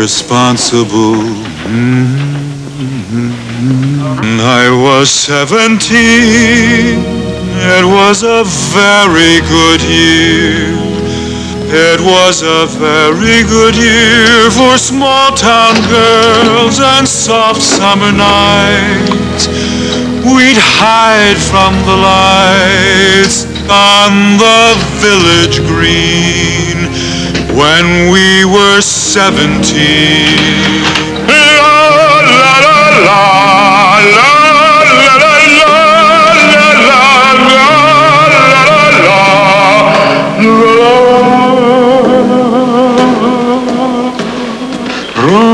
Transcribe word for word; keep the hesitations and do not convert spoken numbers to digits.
irresponsible. Mm-hmm. I was seventeen. It was a very good year. It was a very good year for small-town girls and soft summer nights. We'd hide from the lights on the village green when we were seventeen.